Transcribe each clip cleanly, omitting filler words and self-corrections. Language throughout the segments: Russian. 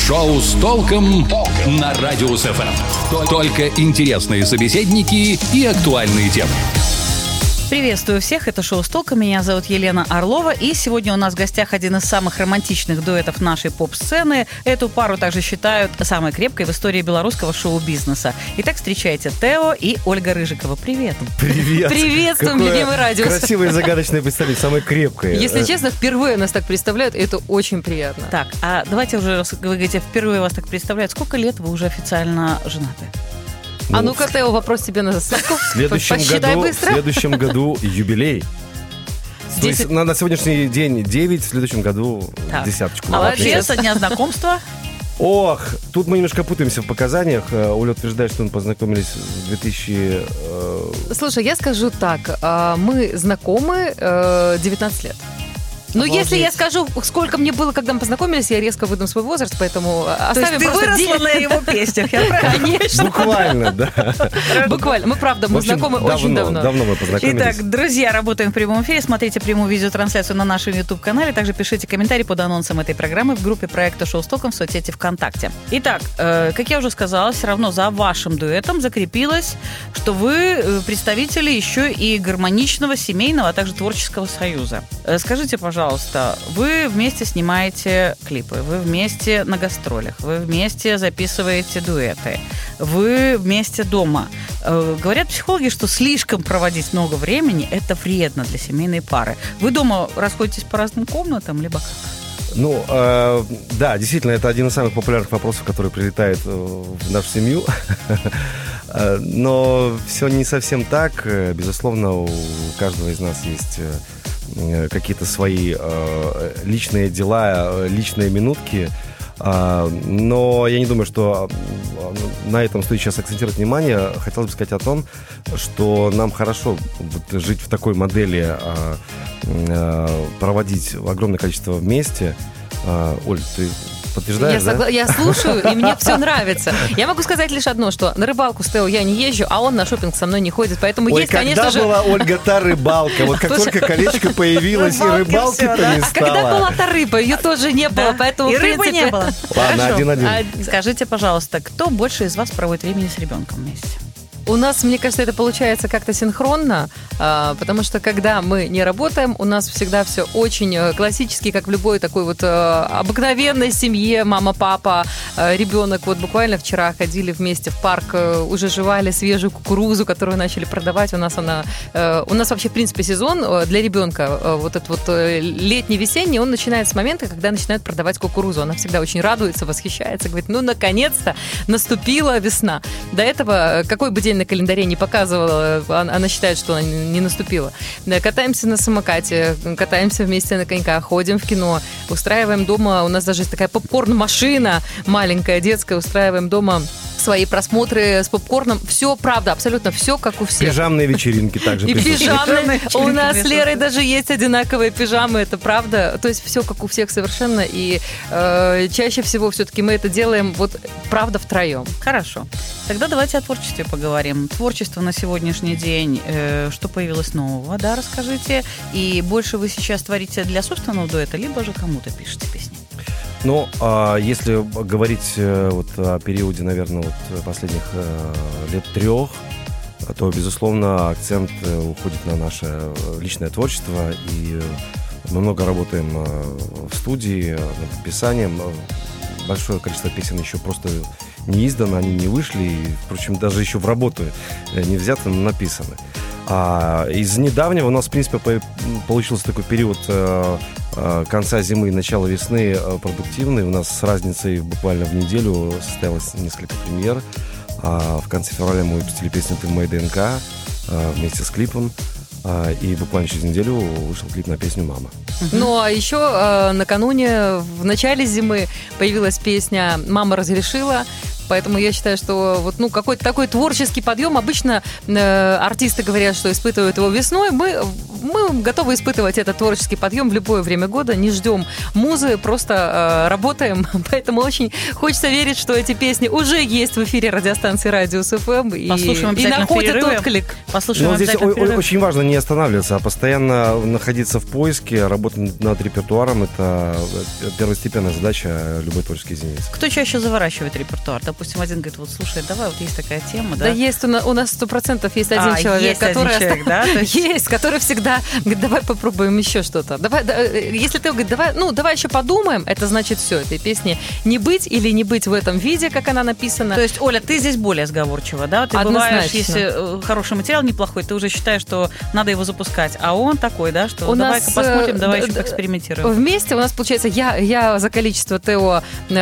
Шоу с толком на Радиус ФМ. Только интересные собеседники и актуальные темы. Приветствую всех, это шоу «С толком», меня зовут Елена Орлова, и сегодня у нас в гостях один из самых романтичных дуэтов нашей поп-сцены. Эту пару также считают самой крепкой в истории белорусского шоу-бизнеса. Итак, встречайте Тео и Ольга Рыжикова. Привет. Привет. Приветствуем, любимый Радиус. Красивое и загадочное представление, самое крепкое. Если честно, впервые нас так представляют, и это очень приятно. Так, а давайте уже, раз вы говорите, впервые вас так представляют, сколько лет вы уже официально женаты? А ну-ка, Тео, вопрос тебе на засыпку. В следующем году юбилей. То есть на сегодняшний день 9, в следующем году десяточку. Молодец, со дня знакомства. Ох, тут мы немножко путаемся в показаниях. Оля утверждает, что мы познакомились в 2000... Слушай, я скажу так. Мы знакомы 19 лет. Ну, если я скажу, сколько мне было, когда мы познакомились, я резко выдам свой возраст, поэтому оставим просто... То есть ты выросла на его песнях, Конечно. Буквально, да. Буквально. Мы, правда, мы знакомы очень давно. Давно мы познакомились. Итак, друзья, работаем в прямом эфире. Смотрите прямую видеотрансляцию на нашем YouTube-канале. Также пишите комментарии под анонсом этой программы в группе проекта «Шоу с толком» в соцсети ВКонтакте. Итак, как я уже сказала, все равно за вашим дуэтом закрепилось, что вы представители еще и гармоничного, семейного, а также творческого союза. Скажите, пожалуйста, вы вместе снимаете клипы, вы вместе на гастролях, вы вместе записываете дуэты, вы вместе дома. Говорят психологи, что слишком проводить много времени – это вредно для семейной пары. Вы дома расходитесь по разным комнатам, либо как? Ну, да, действительно, это один из самых популярных вопросов, который прилетает в нашу семью. Но все не совсем так. Безусловно, у каждого из нас есть какие-то свои личные дела, личные минутки. Но я не думаю, что на этом стоит сейчас акцентировать внимание. Хотелось бы сказать о том, что нам хорошо жить в такой модели, проводить огромное количество вместе. Оль, ты подтверждаешь, Я слушаю, и мне все нравится. Я могу сказать лишь одно, что на рыбалку с Тео я не езжу, а он на шопинг со мной не ходит, поэтому есть, конечно же... Когда была, Ольга, та рыбалка? Вот как только колечко появилось, и рыбалки-то не стало. А когда была та рыба? Ее тоже не было, поэтому, и рыбы не было. Ладно, 1-1. Скажите, пожалуйста, кто больше из вас проводит времени с ребенком вместе? У нас, мне кажется, это получается как-то синхронно, потому что когда мы не работаем, у нас всегда все очень классически, как в любой такой вот обыкновенной семье, мама, папа, ребенок. Вот буквально вчера ходили вместе в парк, уже жевали свежую кукурузу, которую начали продавать. У нас вообще, в принципе, сезон для ребенка, вот этот вот летний, весенний, он начинается с момента, когда начинают продавать кукурузу. Она всегда очень радуется, восхищается, говорит, ну, наконец-то наступила весна. До этого, какой бы день на календаре не показывала, она считает, что она не наступила. Катаемся на самокате, катаемся вместе на коньках, ходим в кино, устраиваем дома, у нас даже есть такая попкорн-машина маленькая, детская, устраиваем дома свои просмотры с попкорном. Все, правда, абсолютно все, как у всех. Пижамные вечеринки также. И пижамные. У нас с Лерой даже есть одинаковые пижамы, это правда. То есть все, как у всех совершенно. И чаще всего все-таки мы это делаем, вот, правда, втроем. Хорошо. Тогда давайте о творчестве поговорим. Творчество на сегодняшний день, что появилось нового, да, расскажите. И больше вы сейчас творите для собственного дуэта, либо же кому-то пишете песни? Ну, если говорить вот о периоде, наверное, вот последних лет 3, то, безусловно, акцент уходит на наше личное творчество, и мы много работаем в студии над написанием. Большое количество песен еще просто не издано, они не вышли, и, впрочем, даже еще в работу не взяты, но написаны. А из недавнего у нас, в принципе, получился такой период конца зимы и начала весны продуктивный. У нас с разницей буквально в неделю состоялось несколько премьер. В конце февраля мы выпустили песню «Ты в моей ДНК» вместе с клипом. И буквально через неделю вышел клип на песню «Мама». Ну, а еще накануне, в начале зимы, появилась песня «Мама разрешила». Поэтому я считаю, что вот, ну, какой-то такой творческий подъем. Обычно артисты говорят, что испытывают его весной. Мы мы готовы испытывать этот творческий подъем в любое время года, не ждем музы, просто работаем, поэтому очень хочется верить, что эти песни уже есть в эфире радиостанции Радиус ФМ и находят отклик. Послушаем здесь очень важно не останавливаться, а постоянно находиться в поиске, работать над репертуаром. Это первостепенная задача любой творческой единицы. Кто чаще заворачивает репертуар? Допустим, один говорит, вот слушай, давай, вот есть такая тема, да? Да, есть у нас 100% есть один человек, который всегда говорит, давай попробуем еще что-то. Если ты говоришь, давай еще подумаем, это значит все, этой песни не быть или не быть в этом виде, как она написана. То есть, Оля, ты здесь более сговорчива, да? Ты бываешь, если хороший материал неплохой, ты уже считаешь, что надо его запускать, а он такой, да, что давай-ка посмотрим, давай еще поэкспериментируем. Вместе у нас получается, я за количество ТО,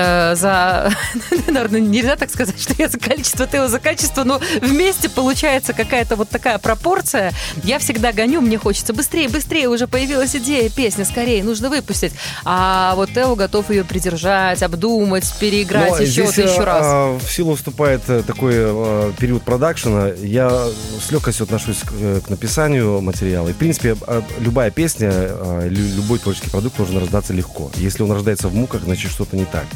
наверное, нельзя так сказать, что я за количество ТО, за качество, но вместе получается какая-то вот такая пропорция. Я всегда гоню, мне хочется быстрее, уже появилась идея, песня, скорее, нужно выпустить. А вот Тео готов ее придержать, обдумать, переиграть еще раз. В силу вступает такой период продакшена, я с легкостью отношусь к написанию материала. И, в принципе, любая песня, любой творческий продукт должен рождаться легко. Если он рождается в муках, значит, что-то не так.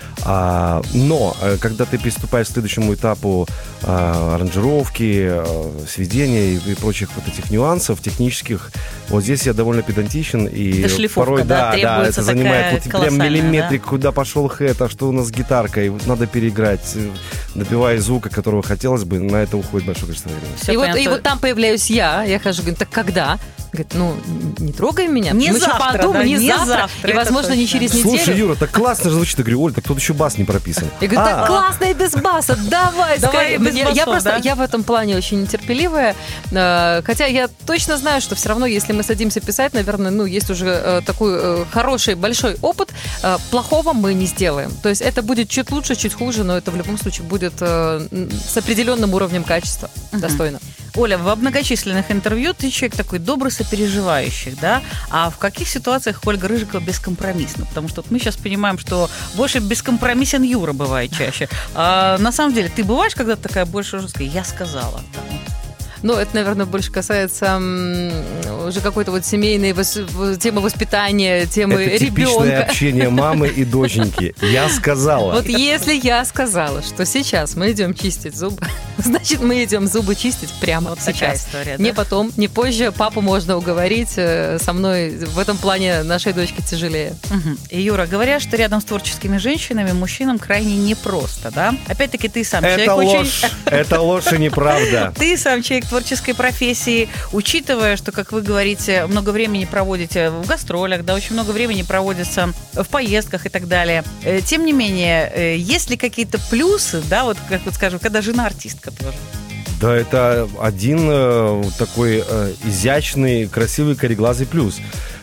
Но когда ты приступаешь к следующему этапу аранжировки, сведения и прочих вот этих нюансов технических, вот здесь я довольно педантичен. И порой, это занимает вот прям миллиметрик, да? Куда пошел хэт, а что у нас с гитаркой, надо переиграть, добивая звука, которого хотелось бы, на это уходит большое количество времени. И вот там появляюсь я хожу, говорю, так когда? Говорит, не трогай меня. Не мы завтра, еще подумаем, не завтра. И, возможно, не через неделю. Слушай, Юра, так классно же звучит. Я говорю, Оль, так тут еще бас не прописан. Я говорю, так классно и без баса, давай скорее. Я в этом плане очень нетерпеливая. Хотя я точно знаю, что все равно, если мы садимся писать, наверное, есть уже такой хороший, большой опыт, плохого мы не сделаем. То есть это будет чуть лучше, чуть хуже, но это в любом случае будет с определенным уровнем качества. Достойно. Оля, в многочисленных интервью ты человек такой добрый, сопереживающий, да? А в каких ситуациях Ольга Рыжикова бескомпромиссна? Потому что мы сейчас понимаем, что больше бескомпромиссен Юра бывает чаще. А на самом деле, ты бываешь когда-то такая больше жесткая? Я сказала. Ну, это, наверное, больше касается уже какой-то вот семейной темы воспитания, темы ребенка. Это типичное общение мамы и доченьки. Я сказала. Вот если я сказала, что сейчас мы идем чистить зубы, значит, мы идем зубы чистить прямо вот сейчас. Такая история, да? Не потом, не позже. Папу можно уговорить. Со мной в этом плане нашей дочке тяжелее. Угу. И, Юра, говорят, что рядом с творческими женщинами мужчинам крайне непросто, да? Опять-таки, ты сам человек очень... Это ложь и неправда. Ты сам человек творческой профессии, учитывая, что, как вы говорите, много времени проводите в гастролях, да, очень много времени проводится в поездках и так далее. Тем не менее, есть ли какие-то плюсы, да, вот, как вот скажем, когда жена артистка тоже? Да, это один такой изящный, красивый, кореглазый плюс.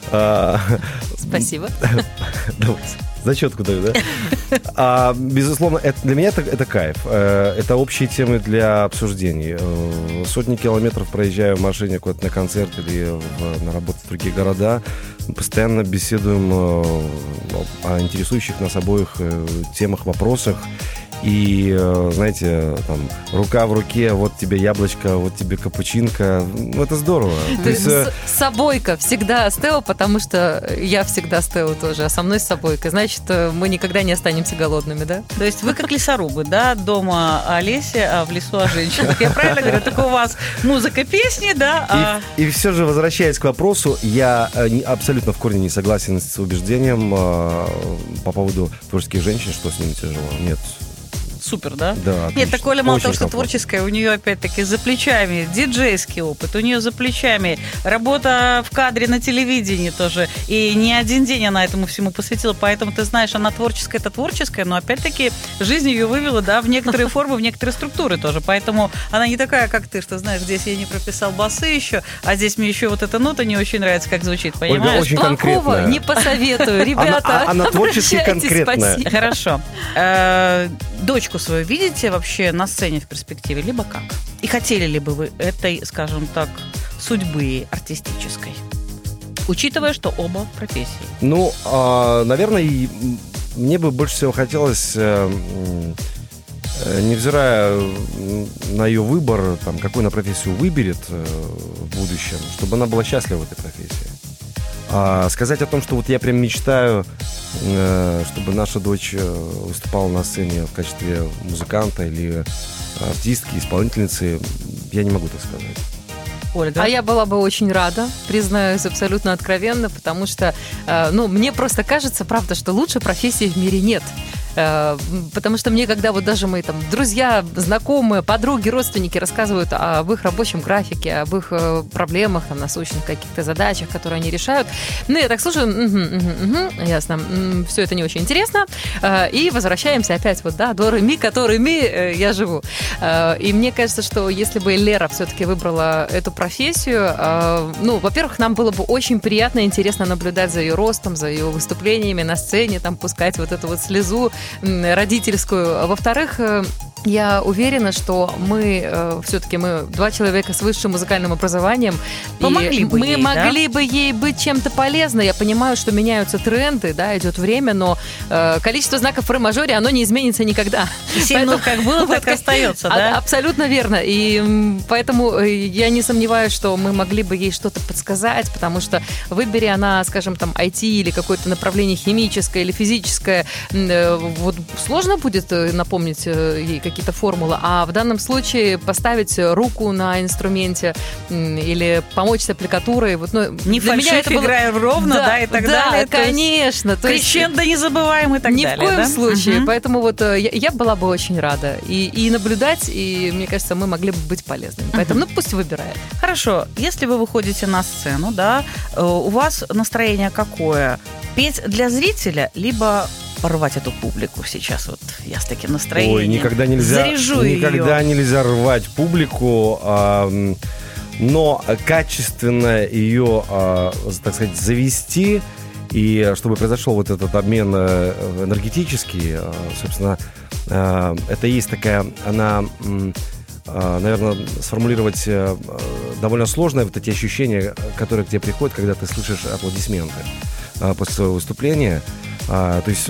Спасибо. Зачетку даю, да? Безусловно, для меня это кайф. Это общие темы для обсуждений. Сотни километров проезжаю в машине куда-то на концерт или на работу в другие города. Мы постоянно беседуем о интересующих нас обоих темах, вопросах. И, знаете, там, рука в руке, вот тебе яблочко, вот тебе капучинка. Ну, это здорово. То есть с собойка всегда с Тео, потому что я всегда с Тео тоже, а со мной с собойкой. Значит, мы никогда не останемся голодными, да? То есть вы как лесорубы, да? Дома о лесе, а в лесу о женщинах. Я правильно говорю? Только у вас музыка, песни, да? И все же, возвращаясь к вопросу, я абсолютно в корне не согласен с убеждением по поводу творческих женщин, что с ними тяжело. Нет. Супер, да? Да, отлично. Нет, так Оля мало очень того, что комфортно. творческая, у нее опять-таки за плечами диджейский опыт, у нее за плечами работа в кадре на телевидении тоже. И не один день она этому всему посвятила, поэтому ты знаешь, она творческая, это творческая, но опять-таки жизнь ее вывела, да, в некоторые формы, в некоторые структуры тоже. Поэтому она не такая, как ты, что знаешь, здесь я не прописал басы еще, а здесь мне еще вот эта нота не очень нравится, как звучит, понимаешь? Ольга очень Плохого конкретная. не посоветую, ребята. Она творчески общайтесь, конкретная. спасибо. Хорошо. Дочку свою видите вообще на сцене в перспективе, либо как? И хотели ли бы вы этой, скажем так, судьбы артистической? Учитывая, что оба в профессии. Ну, наверное, мне бы больше всего хотелось невзирая на ее выбор, там, какую она профессию выберет в будущем, чтобы она была счастлива в этой профессии. А сказать о том, что вот я прям мечтаю, чтобы наша дочь выступала на сцене в качестве музыканта или артистки, исполнительницы, я не могу так сказать. Ольга? А я была бы очень рада, признаюсь абсолютно откровенно, потому что, мне просто кажется, правда, что лучшей профессии в мире нет. Потому что мне, когда вот даже мои там друзья, знакомые, подруги, родственники рассказывают об их рабочем графике, об их проблемах, там, насущных каких-то задачах, которые они решают, я так слушаю, ясно, все это не очень интересно, и возвращаемся опять вот, да, до Реми, которыми я живу. И мне кажется, что если бы Лера все-таки выбрала эту профессию, во-первых, нам было бы очень приятно и интересно наблюдать за ее ростом, за ее выступлениями на сцене, там, пускать вот эту вот слезу родительскую. Во-вторых, я уверена, что мы все-таки два человека с высшим музыкальным образованием. Помогли бы мы ей, могли бы ей быть чем-то полезной. Я понимаю, что меняются тренды, да, идет время, но количество знаков в ре-мажоре, оно не изменится никогда. Поэтому, как было, так и остается, да? Абсолютно верно. И поэтому я не сомневаюсь, что мы могли бы ей что-то подсказать, потому что выбери она, скажем, там, IT или какое-то направление химическое или физическое, вот сложно будет напомнить ей какие-то формулы, а в данном случае поставить руку на инструменте или помочь с аппликатурой. Вот, не фальшив, играем ровно, да, и так далее. Да, конечно. Крещендо не забываем и так далее. Ни в коем случае. Поэтому вот я была бы очень рада и наблюдать, и мне кажется, мы могли бы быть полезными. Поэтому, пусть выбирает. Хорошо. Если вы выходите на сцену, да, у вас настроение какое? Петь для зрителя, либо порвать эту публику сейчас? Вот я с таким настроением. Ой, никогда нельзя рвать публику, но качественно ее, так сказать, завести, и чтобы произошел вот этот обмен энергетический, собственно, это есть такая, она, наверное, сформулировать довольно сложно, вот эти ощущения, которые к тебе приходят, когда ты слышишь аплодисменты после своего выступления. То есть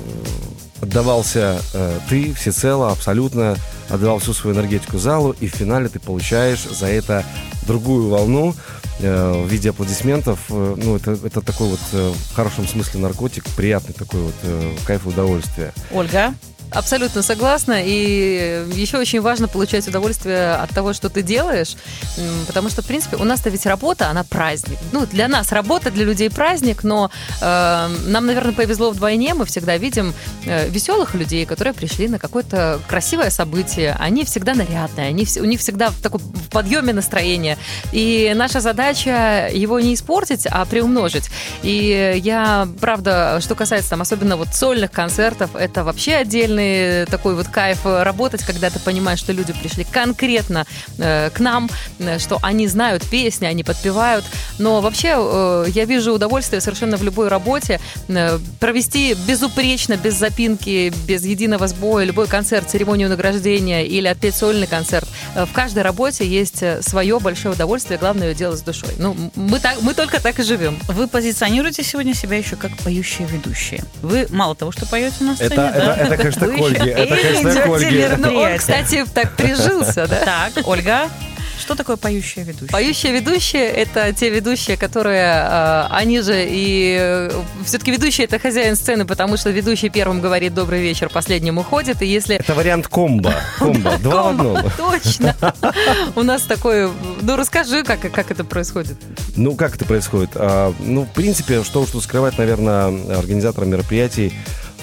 отдавался ты всецело, абсолютно отдавал всю свою энергетику залу, и в финале ты получаешь за это другую волну в виде аплодисментов. Это такой вот в хорошем смысле наркотик, приятный такой вот кайф и удовольствие. Ольга? Абсолютно согласна. И еще очень важно получать удовольствие от того, что ты делаешь, потому что, в принципе, у нас-то ведь работа, она праздник. Для нас работа, для людей праздник, но нам, наверное, повезло вдвойне. Мы всегда видим веселых людей, которые пришли на какое-то красивое событие. Они всегда нарядные, у них всегда в таком подъеме настроения. И наша задача его не испортить, а приумножить. И я, правда, что касается там, особенно вот сольных концертов, это вообще отдельный такой вот кайф работать, когда ты понимаешь, что люди пришли конкретно к нам, что они знают песни, они подпевают. Но вообще я вижу удовольствие совершенно в любой работе провести безупречно, без запинки, без единого сбоя любой концерт, церемонию награждения или отпеть сольный концерт. В каждой работе есть свое большое удовольствие, главное ее делать с душой. Мы только так и живем. Вы позиционируете сегодня себя еще как поющие ведущие. Вы мало того, что поете на сцене, это конечно, Ольги. Это, конечно, Ольги. Он, кстати, так прижился, да? Так, Ольга, что такое поющие ведущие? Поющие ведущие – это те ведущие, которые, они же и… Все-таки ведущий – это хозяин сцены, потому что ведущий первым говорит «добрый вечер», последним уходит, и если… Это вариант комбо. Два в одном. Точно. У нас такой… расскажи, как это происходит. Как это происходит? В принципе, что скрывать, наверное, организаторам мероприятий,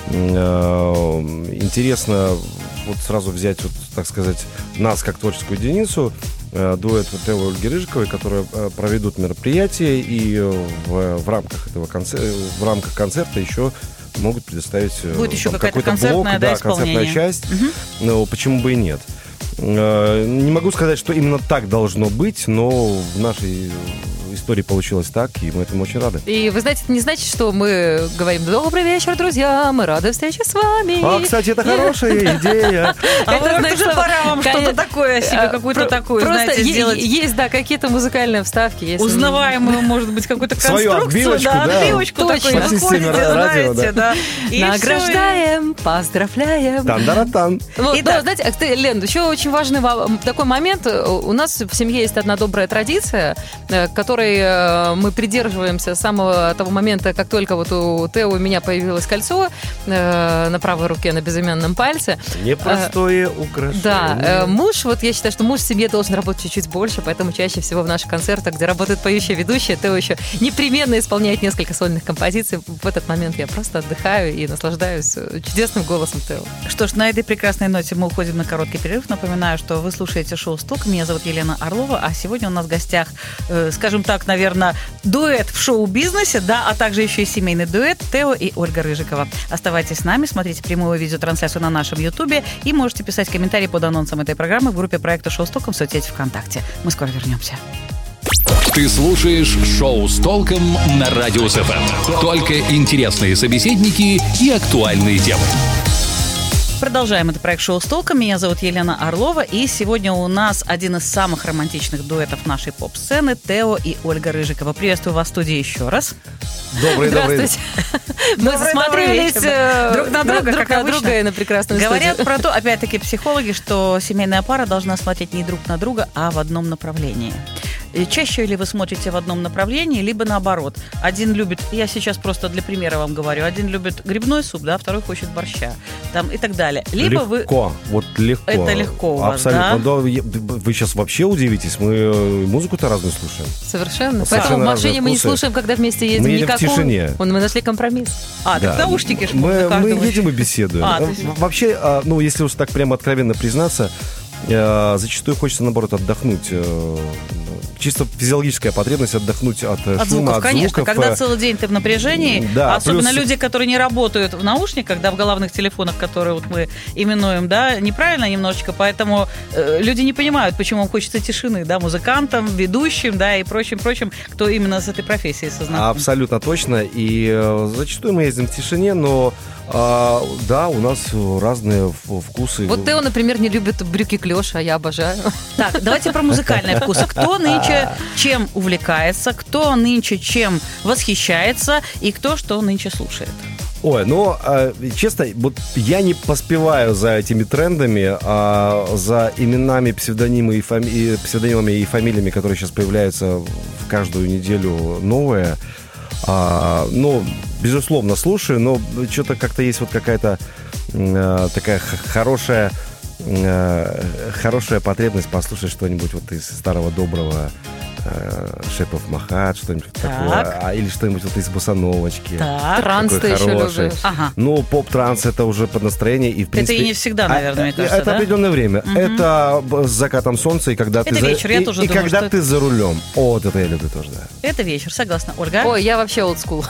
интересно вот сразу взять, вот, так сказать, нас как творческую единицу, дуэт Тео и Ольги Рыжиковой, которые проведут мероприятие, и в рамках этого концерта еще могут предоставить будет еще какой-то блок, концертная часть. Но почему бы и нет? Не могу сказать, что именно так должно быть, но в нашей истории получилось так, и мы этому очень рады. И вы знаете, это не значит, что мы говорим «Добрый вечер, друзья, мы рады встрече с вами». Кстати, это хорошая идея. Это уже пора вам что-то такое себе, какую-то такую, знаете, сделать. Есть, да, какие-то музыкальные вставки. Узнаваемую, может быть, какую-то свою конструкцию. отбивочку, Да, отбивочку такой выходите, знаете, да. Награждаем, поздравляем. Тан-дара-тан. Знаете, Лен, еще очень важный такой момент. У нас в семье есть одна добрая традиция, которой мы придерживаемся с самого того момента, как только вот у Тео у меня появилось кольцо на правой руке, на безымянном пальце. Непростое украшение. Да, муж, вот я считаю, что муж в семье должен работать чуть-чуть больше, поэтому чаще всего в наших концертах, где работает поющая ведущая, Тео еще непременно исполняет несколько сольных композиций. В этот момент я просто отдыхаю и наслаждаюсь чудесным голосом Тео. Что ж, на этой прекрасной ноте мы уходим на короткий перерыв. Напоминаю, что вы слушаете шоу «Сток». Меня зовут Елена Орлова, а сегодня у нас в гостях, скажем так, наверное, дуэт в шоу-бизнесе, да, а также еще и семейный дуэт Тео и Ольга Рыжикова. Оставайтесь с нами, смотрите прямую видеотрансляцию на нашем Ютубе и можете писать комментарии под анонсом этой программы в группе проекта «Шоу «Стоком» в соцсети ВКонтакте. Мы скоро вернемся. Ты слушаешь шоу «С толком» на Радио СФМ. Только интересные собеседники и актуальные темы. Продолжаем. Это проект «Шоу «С толком». Меня зовут Елена Орлова. И сегодня у нас один из самых романтичных дуэтов нашей поп-сцены Тео и Ольга Рыжикова. Приветствую вас в студии еще раз. Добрый. Мы засмотрелись друг на друга и на прекрасную Говорят студию. про то, опять-таки, психологи, что семейная пара должна смотреть не друг на друга, а в одном направлении. И чаще ли вы смотрите в одном направлении, либо наоборот? Один любит, я сейчас просто для примера вам говорю, один любит грибной суп, да, второй хочет борща, там и так далее. Либо легко, вот легко. Это легко у вас, абсолютно. Да? Вы сейчас вообще удивитесь, мы музыку-то разную слушаем. Совершенно. Поэтому в машине мы не слушаем, когда вместе едем. Мы едем в тишине. Мы нашли компромисс. Так наушники ж мы едем и беседуем. Вообще, если уж так прямо откровенно признаться, зачастую хочется, наоборот, отдохнуть. Чисто физиологическая потребность отдохнуть от шума, звуков, от конечно. звуков. Когда целый день ты в напряжении, да, особенно плюс... люди, которые не работают в наушниках, да, в головных телефонах, которые вот мы именуем, да, неправильно немножечко, поэтому люди не понимают, почему им хочется тишины, да, музыкантам, ведущим, да, и прочим, кто именно с этой профессией сознаком. Абсолютно точно, и зачастую мы ездим в тишине, но да, у нас разные вкусы. Вот Тео, например, не любит брюки клёш, а я обожаю. Так, давайте про музыкальные вкусы. Кто нынче чем увлекается, кто нынче чем восхищается и кто что нынче слушает? Ой, честно, вот я не поспеваю за этими трендами, за именами, псевдонимами и фамилиями, которые сейчас появляются в каждую неделю новые. Безусловно, слушаю, но что-то как-то есть вот какая-то такая хорошая потребность послушать что-нибудь вот из старого доброго Shape of My Heart, что-нибудь такое, или что-нибудь вот из боссановочки. Транс ты еще любишь. Ага. Поп-транс это уже под настроение. И, в принципе, это и не всегда, наверное, мне кажется, это определенное время. Угу. Это с закатом солнца, и когда это вечер, я тоже думаю, когда ты за рулем. Вот это я люблю тоже, да. Это вечер, согласна. Ольга? Ой, я вообще олдскул.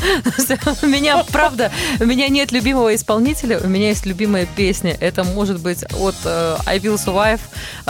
У меня, правда, у меня нет любимого исполнителя, у меня есть любимая песня. Это может быть от I Will Survive,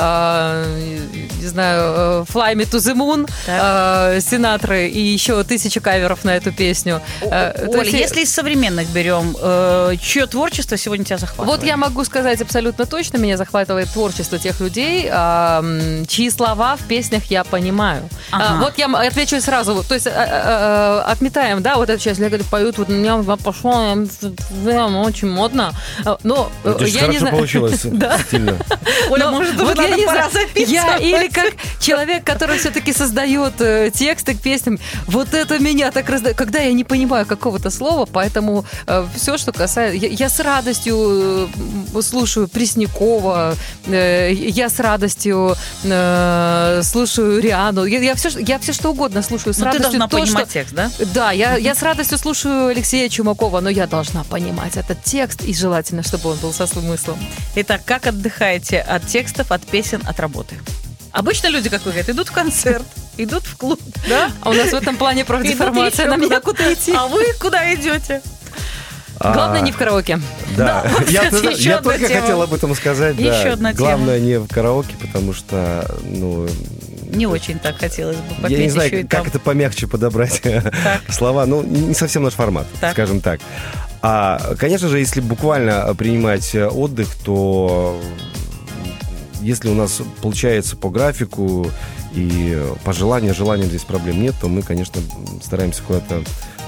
не знаю, Fly Me to the Moon, Синатры и еще 1000 каверов на эту песню. Оля, если из современных берем, чье творчество сегодня тебя захватывает? Вот я могу сказать абсолютно точно, меня захватывает творчество тех людей, чьи слова в песнях я понимаю. Ага. Вот я отвечу сразу, то есть отметаем, да, вот эту часть, я говорю, поют, вот у меня пошло, очень модно, но я не знаю. Получилось, стильно. Оля, может, уже надо пора записывать. Или как человек, который все-таки создает тексты к песням, вот это меня так раздает, когда я не понимаю какого-то слова, поэтому все, что касается... Я с радостью слушаю Преснякова, я с радостью слушаю Риану, я все что угодно слушаю с радостью. Ты должна понимать текст, да? Да, я с радостью слушаю Алексея Чумакова, но я должна понимать этот текст, и желательно, чтобы он был со смыслом. Итак, как отдыхаете от текстов, от песен, от работы? Обычно люди, как вы говорите, идут в концерт, идут в клуб, да? А у нас в этом плане профдеформация, нам некуда идти. А вы куда идете? Главное, не в караоке. Да, я только тема. хотел об этом сказать. Еще одна да. тема. Главное не в караоке, потому что, не очень так хотелось бы попеть. Я не еще знаю, и как там. это помягче подобрать слова. Ну, не совсем наш формат, скажем так. Конечно же, если буквально принимать отдых, то если у нас получается по графику и по желаниям здесь проблем нет, то мы, конечно, стараемся куда-то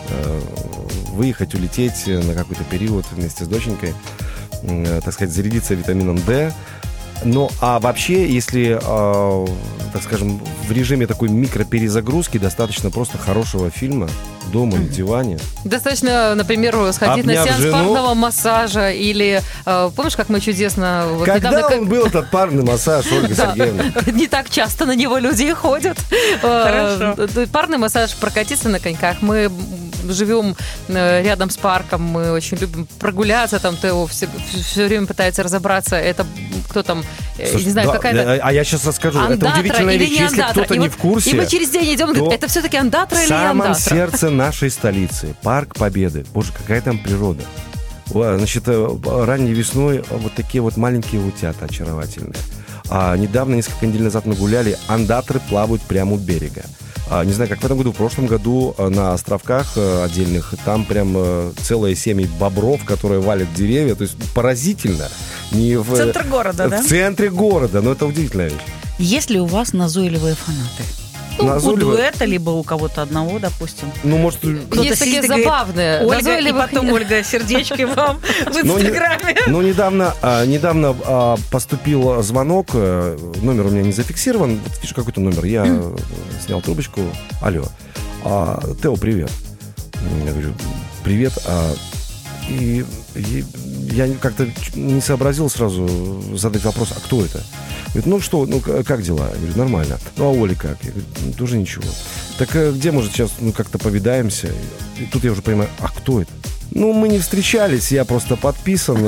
выехать, улететь на какой-то период вместе с доченькой, так сказать, зарядиться витамином D. Ну, а вообще, если, так скажем, в режиме такой микроперезагрузки достаточно просто хорошего фильма дома на диване. Достаточно, например, сходить на сеанс парного массажа или... Помнишь, как мы чудесно... Когда он был, этот парный массаж, Ольга Сергеевна? Не так часто на него люди и ходят. Хорошо. Парный массаж, прокатиться на коньках. Мы живем рядом с парком, мы очень любим прогуляться, там Тео все время пытается разобраться, это кто там, слушай, не знаю, да, какая-то... А я сейчас расскажу, это удивительная вещь, если кто-то не в курсе. И мы через день идем, говорит, это все-таки андатра или не андатра? В самом сердце нашей столицы, Парк Победы. Боже, какая там природа. Значит, ранней весной вот такие вот маленькие утята очаровательные. Недавно, несколько недель назад мы гуляли, андатры плавают прямо у берега. Не знаю, как в этом году, в прошлом году на островках отдельных, там прям целые семьи бобров, которые валят деревья. То есть поразительно. В центре города, да? В центре города, но это удивительная вещь. Есть ли у вас назойливые фанаты? У дуэта, либо у кого-то одного, допустим. Ну, может, есть такие забавные. Ольга, и потом Ольга, сердечки вам в Инстаграме. Ну, недавно поступил звонок, номер у меня не зафиксирован. Вот вижу какой-то номер, я снял трубочку. Алло, Тео, привет. Я говорю, привет. И я как-то не сообразил сразу задать вопрос, а кто это? Говорит, ну что, как дела? Я говорю, нормально. Ну, а Оля как? Я говорю, тоже ничего. Так где, может, сейчас как-то повидаемся? И тут я уже понимаю, а кто это? Ну, мы не встречались, я просто подписан.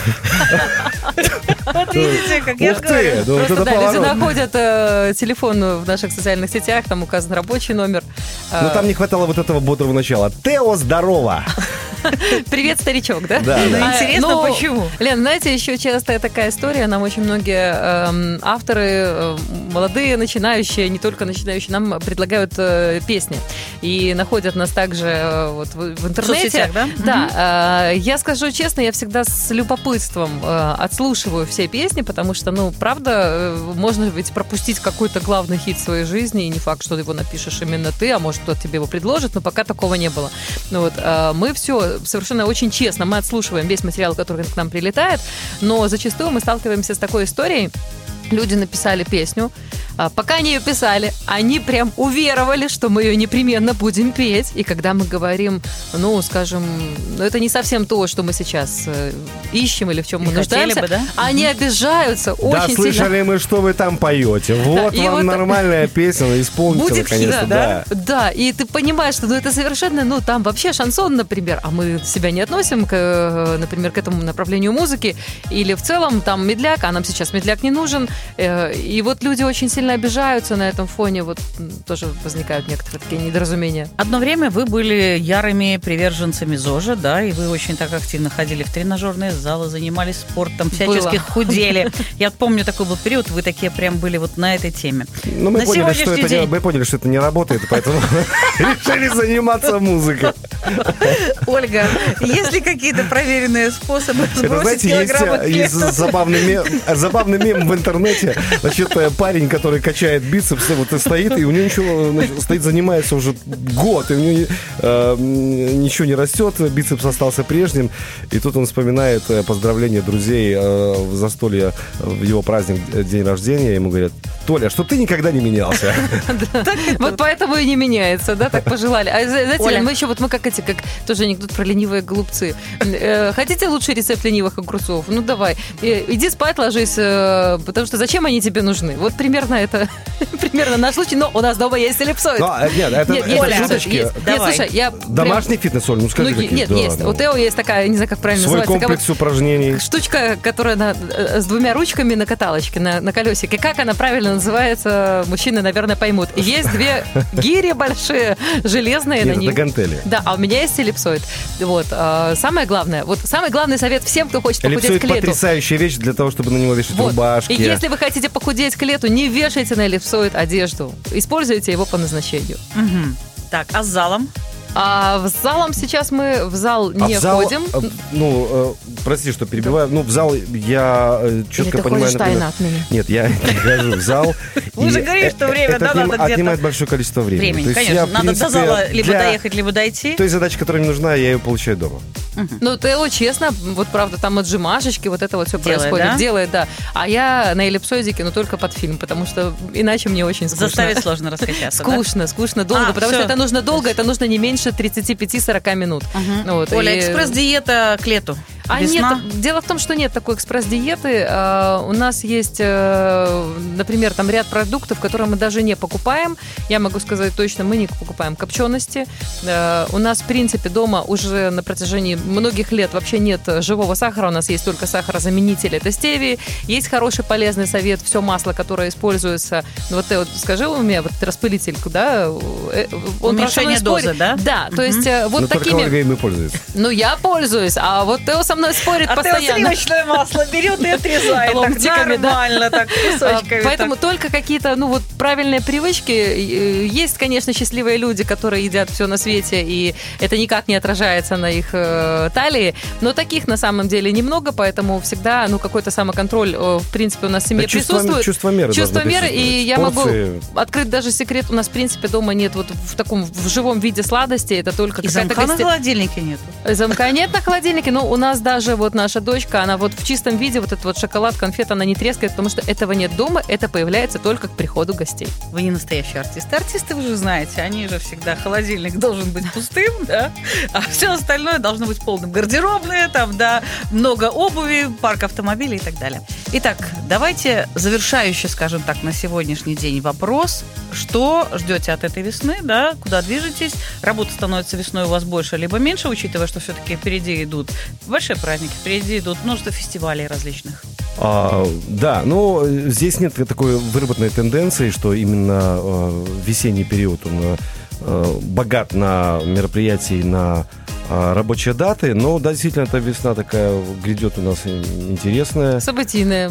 Вот видите, как я говорю. Просто, да, люди находят телефон в наших социальных сетях, там указан рабочий номер. Но там не хватало вот этого бодрого начала. Тео, здорово! Привет, старичок, да? Да. Интересно, почему? Лен, знаете, еще частая такая история, нам очень многие авторы, молодые, начинающие, не только начинающие, нам предлагают песни. И находят нас также вот в интернете. В соцсетях, да? Да. Я скажу честно, я всегда с любопытством отслушиваю все песни, потому что, правда, можно ведь пропустить какой-то главный хит в своей жизни, и не факт, что его напишешь именно ты, а может, кто-то тебе его предложит, но пока такого не было. Мы все совершенно очень честно, мы отслушиваем весь материал, который к нам прилетает, но зачастую мы сталкиваемся с такой историей. Люди написали песню, пока они ее писали, они прям уверовали, что мы ее непременно будем петь. И когда мы говорим, скажем, это не совсем то, что мы сейчас ищем или в чем мы нуждаемся, бы, да? Они обижаются очень сильно. Да, слышали мы, что вы там поете. Вот вам вот нормальная песня, исполните будет наконец-то. Да? Да, и ты понимаешь, что это совершенно, там вообще шансон, например, а мы себя не относим, например, к этому направлению музыки, или в целом там медляк, а нам сейчас медляк не нужен. И вот люди очень сильно обижаются на этом фоне, вот тоже возникают некоторые такие недоразумения. Одно время вы были ярыми приверженцами ЗОЖа, да, и вы очень так активно ходили в тренажерные залы, занимались спортом, всячески худели. Я помню, такой был период, вы такие прям были вот на этой теме. Ну, мы поняли, что это не работает, поэтому решили заниматься музыкой. Ольга, есть ли какие-то проверенные способы сбросить килограммы к лету? Есть забавный мем в интернете. Значит, парень, который качает бицепс, вот и стоит, и у него ничего, стоит, занимается уже год, и у него ничего не растет, бицепс остался прежним, и тут он вспоминает поздравления друзей в застолье в его праздник, день рождения, ему говорят, Толя, чтоб ты никогда не менялся. Вот поэтому и не меняется, да, так пожелали. А знаете, мы еще, мы как тоже анекдот про ленивые голубцы. Хотите лучший рецепт ленивых огурцов? Ну, давай. Иди спать, ложись, потому что зачем они тебе нужны? Вот примерно это, примерно наш случай, но у нас дома есть эллипсоид. Нет, это шуточки. Слушай, домашний фитнес, Оль, скажи. Нет, есть. У Тео есть такая, не знаю, как правильно называется. Свой комплекс упражнений. Штучка, которая с двумя ручками на каталочке, на колесике. Как она правильно называется, мужчины, наверное, поймут. Есть две гири большие, железные на них. Это гантели. Да, а у меня есть эллипсоид. Вот. Самый главный совет всем, кто хочет похудеть к лету. Эллипсоид потрясающая вещь для того, чтобы на него вешать рубашки. И если вы хотите похудеть к лету, не вешайте на псует одежду. Используйте его по назначению. Мгм. Так, а с залом? А в залом сейчас мы в зал не ходим. Прости, что перебиваю. В зал я четко Или ты понимаю... ходишь тайно от меня? Нет, я не хожу в зал. Вы же говорили, что время, это надо где-то... отнимает большое количество времени. То есть конечно. я, в Надо принципе, до зала либо для доехать, либо дойти. той задачи, которая мне нужна, я ее получаю дома. Ну, Тео, честно, вот правда, там отжимашечки, вот это вот все Делает, происходит. да? Делает, да. А я на эллипсоидике, но только под фильм, потому что иначе мне очень скучно. Заставить сложно раскачаться, да? Скучно, долго, потому всё. что это нужно долго, это нужно не меньше 35-40 минут. Вот, Оля, и- экспресс-диета к лету. А Весна. нет, дело в том, что нет такой экспресс-диеты. У нас есть, например, там ряд продуктов, которые мы даже не покупаем. Я могу сказать точно, мы не покупаем копчености. У нас, в принципе, дома уже на протяжении многих лет вообще нет живого сахара. У нас есть только сахарозаменитель, это стевия. Есть хороший полезный совет, все масло, которое используется. Вот ты вот скажи у меня, вот распылитель, куда? Он Уменьшение дозы, да? Да, то есть вот Но только такими... Ольга им и пользуется. Ну, я пользуюсь, а вот Тео со мной спорит А ты постоянно. сливочное масло берет и отрезает. Так Ломтиками, да. нормально, так кусочками. Поэтому только какие-то, правильные привычки. Есть, конечно, счастливые люди, которые едят все на свете, и это никак не отражается на их талии, но таких на самом деле немного, поэтому всегда, какой-то самоконтроль, в принципе, у нас в семье присутствует. Чувство меры Чувство должно меры, и присутствовать. я могу Порции. открыть даже секрет, у нас, в принципе, дома нет вот в таком, в живом виде сладостей, это только И какая-то замка на холодильнике нету. Замка нет на холодильнике, но у нас даже вот наша дочка, она вот в чистом виде, вот этот вот шоколад, конфет, она не трескает, потому что этого нет дома, это появляется только к приходу гостей. Вы не настоящий артист. Артисты, вы же знаете, они же всегда, холодильник должен быть пустым, да, а все остальное должно быть полным. Гардеробные, там, да, много обуви, парк автомобилей и так далее. Итак, давайте завершающий, скажем так, на сегодняшний день вопрос. Что ждете от этой весны, да, куда движетесь? Работа становится весной у вас больше либо меньше, учитывая, что все-таки впереди идут большие праздники, впереди идут множество фестивалей различных. Да, здесь нет такой выработанной тенденции, что именно весенний период, он богат на мероприятия, на рабочие даты, но да, действительно, эта весна такая грядет у нас интересная. Событийная.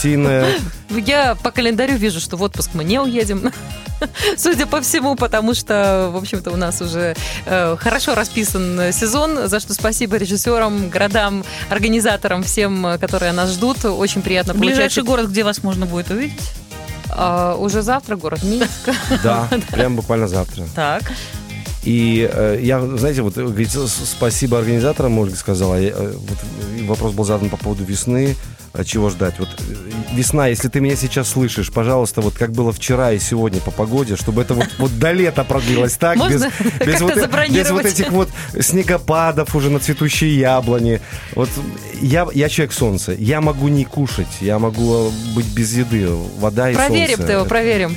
Я по календарю вижу, что в отпуск мы не уедем, судя по всему, потому что, в общем-то, у нас уже хорошо расписан сезон, за что спасибо режиссерам, городам, организаторам, всем, которые нас ждут. Очень приятно получать. Ближайший город, где вас можно будет увидеть? Уже завтра город Минск. Да, прям буквально завтра. Так. И я, знаете, вот говорит, спасибо организаторам, Ольга сказала. Вот вопрос был задан по поводу весны. Чего ждать? Вот весна, если ты меня сейчас слышишь, пожалуйста, вот как было вчера и сегодня по погоде, чтобы это вот до лета продлилось так, без вот этих вот снегопадов уже на цветущие яблони. Вот я человек солнца, я могу не кушать, я могу быть без еды, вода и солнце. Проверим, Тео, проверим.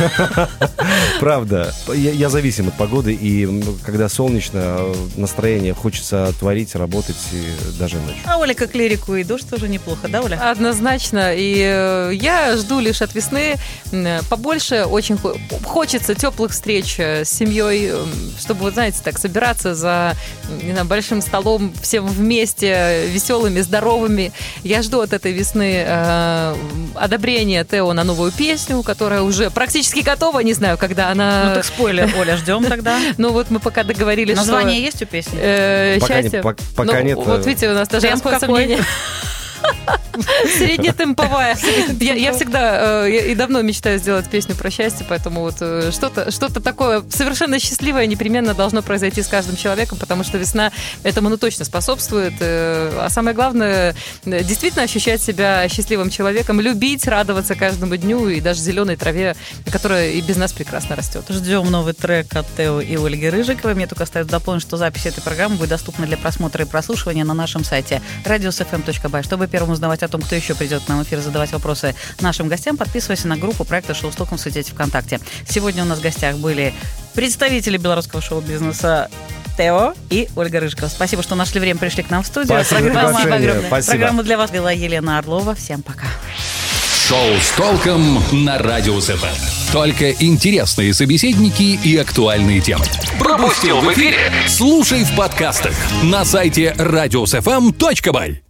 Правда, я зависим от погоды, и когда солнечно, настроение хочется творить, работать и даже ночью. А Оля как лирику и дождь тоже неплохо, да, Оля? Однозначно. И я жду лишь от весны побольше. Очень хочется теплых встреч с семьей, чтобы, вот знаете, так собираться за большим столом всем вместе, веселыми, здоровыми. Я жду от этой весны одобрения Тео на новую песню, которая уже практически готова. Не знаю, когда она... Ну так спойлер, Оля, ждем тогда. Ну вот мы пока договорились, название есть у песни? Счастье. Пока нет. Вот видите, у нас даже расходятся мнения. Среднетемповая. Я всегда и давно мечтаю сделать песню про счастье, поэтому вот что-то такое совершенно счастливое непременно должно произойти с каждым человеком, потому что весна этому точно способствует. А самое главное, действительно ощущать себя счастливым человеком, любить, радоваться каждому дню и даже зеленой траве, которая и без нас прекрасно растет. Ждем новый трек от Тео и Ольги Рыжиковой. Мне только остается дополнить, что запись этой программы будет доступна для просмотра и прослушивания на нашем сайте radiosfm.by. Чтобы первым узнавать о том, кто еще придет к нам в эфир, задавать вопросы нашим гостям, подписывайся на группу проекта «Шоу с толком» в соцсети ВКонтакте. Сегодня у нас в гостях были представители белорусского шоу-бизнеса Тео и Ольга Рыжикова. Спасибо, что нашли время, пришли к нам в студию. Программу для вас вела Елена Орлова. Всем пока. Шоу с толком на Радио СФМ. Только интересные собеседники и актуальные темы. Пропустил в эфире? Слушай в подкастах на сайте radiosfm.by.